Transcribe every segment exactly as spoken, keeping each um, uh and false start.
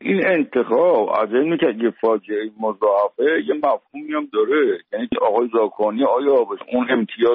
این انتخاب از اینه که یه فاجعه مضاعفه یه مفهومی هم داره، یعنی که آقای زاکانی آیا اون امتیاز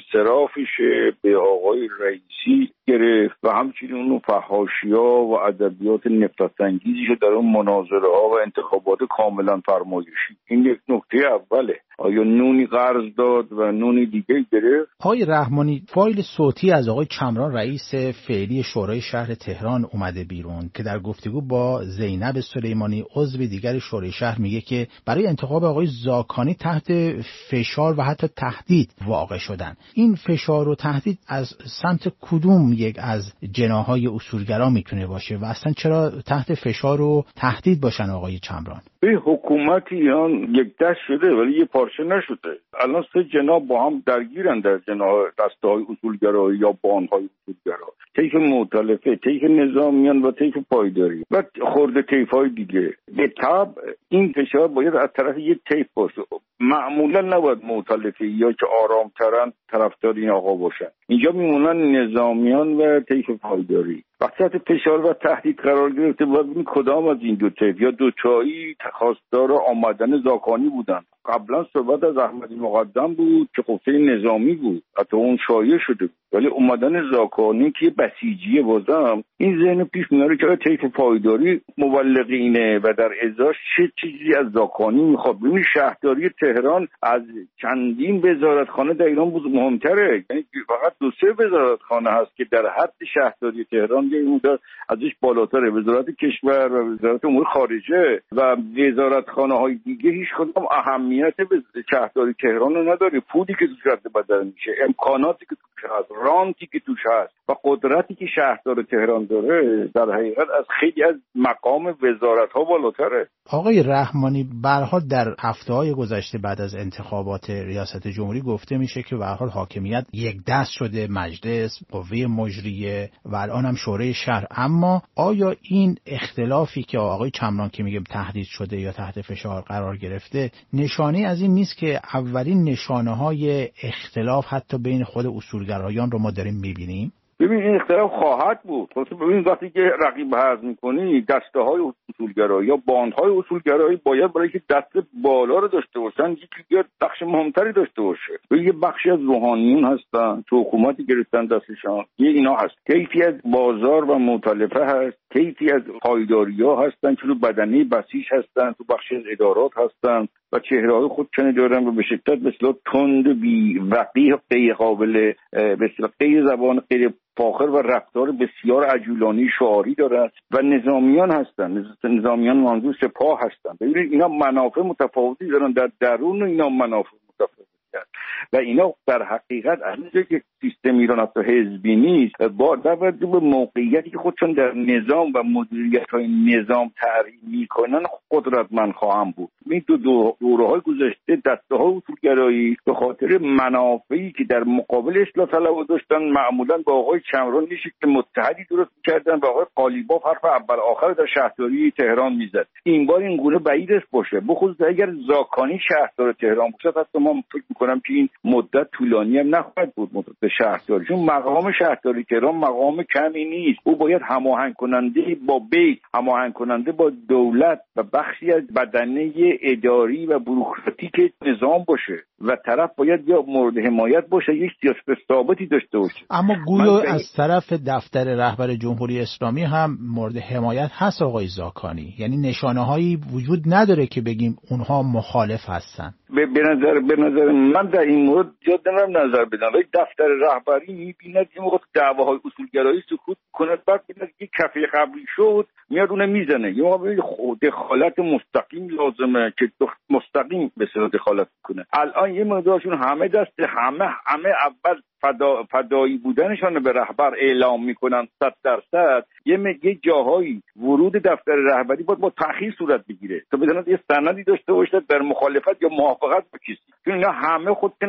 انصرافشه به آقای رئیسی گرفت و همچنین اون فحاشی‌ها و ادبیات نفرت‌انگیزی که در اون مناظره ها و انتخابات کاملا فرمایشی. این یک نکته اوله. آیا نونی قرض داد و نونی دیگه گرفت؟ آقای رحمانی، فایل صوتی از آقای چمران رئیس فعلی شورای شهر تهران اومده بیرون که در گفتگو با زینب سلیمانی عضو دیگر شورای شهر میگه که برای انتخاب آقای زاکانی تحت فشار و حتی تهدید واقع شدن. این فشار و تهدید از سمت کدوم یک از جناح‌های اصولگرا میتونه باشه و اصلا چرا تحت فشار و تهدید باشن آقای چمران؟ به حکومت ایران یک دست شده ولی یه پارچه نشده. الان سه جناح با هم درگیرن در جناح دسته‌های اصولگرایی یا بان‌های اصولگرا، طیف مؤتلفه، طیف نظامیان و طیف پایداری و خرده طیف‌های دیگه. به طبع این فشار باید از طرف یک طیف باشه. معمولا نباید مؤتلفه یا که آرام‌ترن طرفدار این آقا باشن. اینجا میمونن نظامیان و طیف پایداری. وقتی فشار و تهدید قرار گرفته باید ببینید کدام از این دو طیف یا دوتایی خواستار آمدن زاکانی بودن. قبلا صحبت از احمدی مقدم بود که قوه نظامی بود، حتی اون شایع شده بود، ولی اومدن زاکانی که بسیجیه بازم این ذهن پیش میاره که طیف پایداری مبلغینه و در ازاش چه چیزی از زاکانی میخواد. ببین شهرداری تهران از چندین وزارتخانه در ایران بود مهمتره، یعنی فقط دو سه وزارتخانه هست که در حد شهرداری تهران یه مقدار ازش بالاتره، وزارت کشور و وزارت امور خارجه و وزارتخانه های دیگه هیچ کدام اهمیت به شهرداری تهران رو نداره. پولی که توش رد بدل میشه، امکاناتی که توش هست، رانتی که توش هست و قدرتی که شهردار تهران داره در حقیقت از خیلی از مقام وزارت ها بالاتره. آقای رحمانی، به هر حال در هفته‌های گذشته بعد از انتخابات ریاست جمهوری گفته میشه که به هر حال حاکمیت یک دست شده، مجلس، قوه مجریه و الان هم شورای شهر. اما آیا این اختلافی که آقای چمران که میگه تهدید شده یا تحت فشار قرار گرفته نشانه از این نیست که اولین نشانه‌های اختلاف حتی بین خود اصولگرایان رو ما داریم میبینیم؟ ببین این اختلاف خواهد بود. خب ببین وقتی که رقیب حذف می‌کنی دسته‌های اصولگرایی یا باندهای اصولگرایی باید برای که دست بالا رو داشته باشن یکی بیاد بخش مهمتری داشته باشه. یه بخشی از روحانیون هستن تو حکومتی گرفتن دستشان، یه اینا هست. کیفی از بازار و مؤتلفه هست، کیفی از پایداری‌ها هستن که تو بدنه بسیج هستن، تو بخشی از ادارات هستن و چهره‌های خودشون دارن و به شدت مثلا تند بی وقیح غیر قابل به اصطلاح غیر زبان غیر فاخر و رفتار بسیار عجولانی شعاری دارند و نظامیان هستن. نظامیان منظور سپاه هستن. ببینید اینا منافع متفاوتی دارن، در درون اینا منافع متفاوتی دارن و اینا در حقیقت از اینکه سیستم ایران حتی حزبی نیست با توجه به موقعیتی که خودشون در نظام و مدیریت‌های نظام تعریف می‌کنن قدرتمند خواهم بود. این دو دوره‌های گذشته دسته‌های اصولگرایی به خاطر منافعی که در مقابل اصلاح طلبها داشتن معمولاً با آقای چمران میشه که متحدی درست می‌کردن و آقای قالیباف حرف اول آخر در شهرداری تهران میزد. این بار این گونه بعید است باشه، بخصوص اگر زاکانی شهردار تهران باشه. حتی من فکر می‌کنم که این مدت طولانی هم نخواهد بود مدت شهرداری، چون مقام شهرداری تهران مقام کمی نیست. او باید هماهنگ کننده با بیت، هماهنگ کننده با دولت و بخشی از بدنه اداری و بوروکراتیک نظام باشه و طرف باید یا مورد حمایت باشه یک سیاست ثابتی داشته باشه. اما گویا از طرف دفتر رهبر جمهوری اسلامی هم مورد حمایت هست آقای زاکانی، یعنی نشانه‌هایی وجود نداره که بگیم اونها مخالف هستن. به نظر به نظر من در این مورد زیاد نمی‌رم نظر بدم، ولی دفتر رهبری می‌بیند این موقع دعواهای اصولگرایی سکوت کنه، بعد می‌بیند یک کفه قبلی شد میاد اون میزنه. یه موقع دخالت مستقیم لازمه که مستقیم به صورت دخالت کنه. الان یه مقدارشون همه دست همه همه اول فدا فدایی بودنشون به رهبر اعلام میکنن صد درصد. یه یه جاهایی ورود دفتر رهبری باید با تأخیر صورت بگیره تا بدونن یه سندی داشته باشه در مخالفت یا موافقت با کسی، چون اینا همه خودشون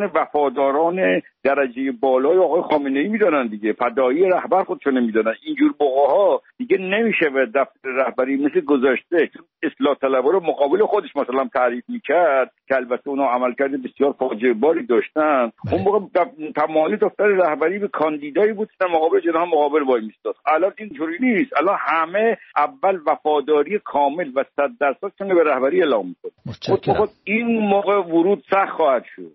پوزیشن وفاداران درجه بالای آقای خامنه‌ای میدونن دیگه، فدایی رهبر خودشون نمیدونن. اینجور بقاها دیگه نمیشه به دفتر رهبری مثل گذاشته اصلاح طلبها رو مقابل خودش مثلا تعریف میکرد که البته اونا عملکرد بسیار فاجعه باری داشتن. بله. اون موقع تمایل دفتر رهبری به کاندیدایی بود که مقابل جناح مقابل وای میستاد. الان اینجوری نیست، الان همه اول وفاداری کامل و صد درصد به رهبری اعلام میکنه. خود این موقع ورود سخت خواهد شد.